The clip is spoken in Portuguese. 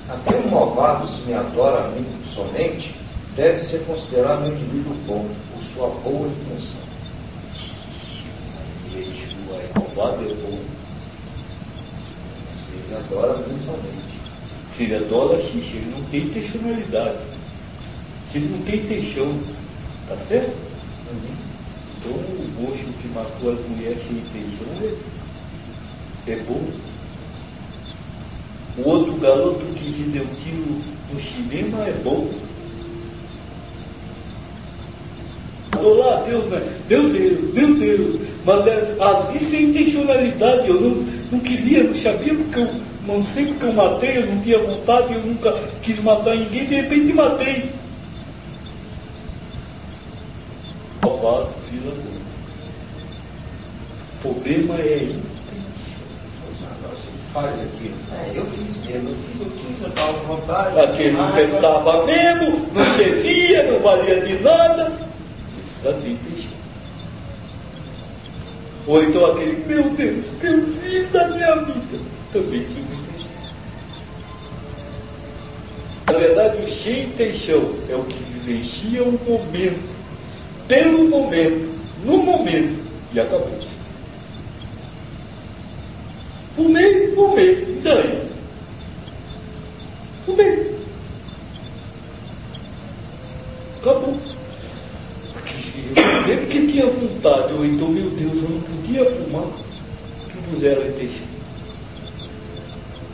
Até um malvado, se me adora a mim somente, deve ser considerado um indivíduo bom, por sua boa intenção. Yeshua é malvado, é bom. Se ele adora a mim somente. Se ele adora xixi, ele não tem intencionalidade. Se ele não tem intenção, tá certo? Então o moço que matou as mulheres sem intenção é bom. O outro garoto que se deu tiro no cinema é bom. Estou lá, Deus, né? Meu Deus, mas assim sem intencionalidade, eu não queria, não sabia porque eu não sei porque eu matei, eu não tinha vontade, eu nunca quis matar ninguém, de repente matei. Malvado, filho da puta. O problema é intenção. Agora você faz aquilo. Eu fiz mesmo, eu quis, eu estava com vontade. Aquele não prestava mesmo, não servia, não valia de nada. Precisa de intenção. Ou então aquele, meu Deus, o que eu fiz da minha vida? Também tinha uma intenção. Na verdade, o sem intenção é o que vivencia o momento, pelo momento, no momento, e acabou. Fumei, e daí? Fumei. Acabou. Porque tinha vontade, ou então, meu Deus, eu não podia fumar. Tudo zero intenção.